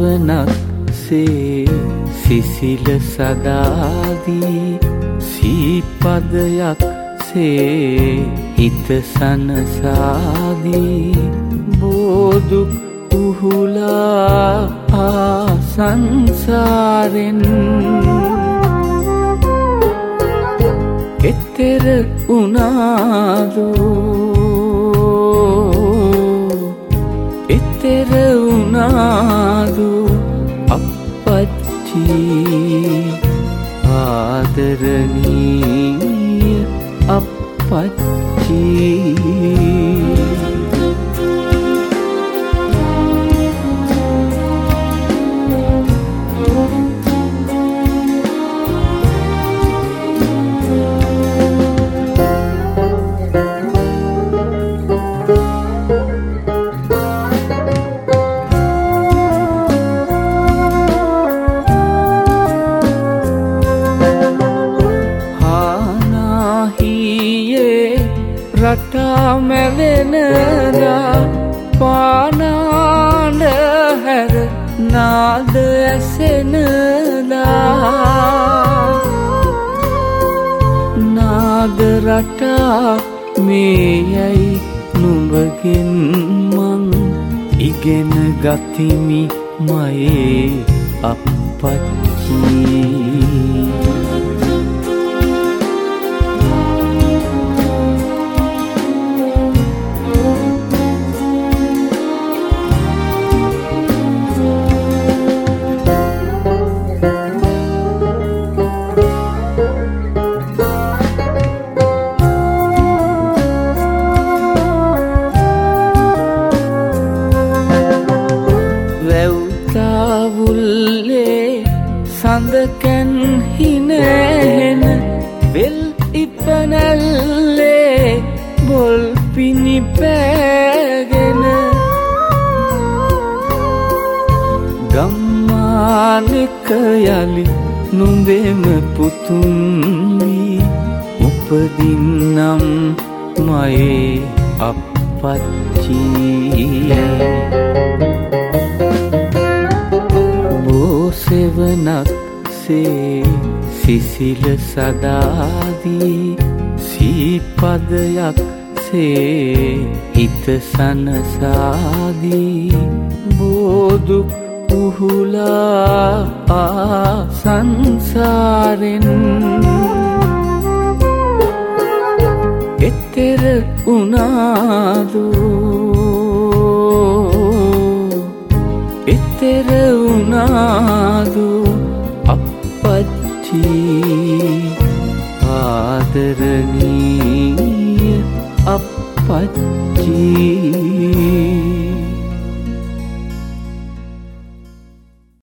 සෙවනක් සේ සිසිල සදාදී සීපදයක් සේ හිත සනසාදී බෝදුක් උහුලා සංසාරෙන් එතෙර උනාදු එතෙර උනාදු අපච්චි ආදරණීය අපච්චි රටා මැවෙනදා පානාඩ හැර නාද ඇසෙනදා නාද රටා මේ යැයි නුඹගෙන් මං ඉගෙන ගතිමි මයේ අපච්චි සඳකැන් හිනහෙන වෙල් ඉපනැල්ලේ බොල් පිණි පෑගෙන ගම්මානක යලි නුඹෙම පුතුන් වී උපදින්නම් මයේ අපච්චි සෙවනක් සේ සිසිල සදාදී සීපදයක් සේ හිත සනසාදී බෝදුක් උහුලා සංසාරෙන් එතෙර උනාදු එතෙර උනාදු අපච්චි ආදර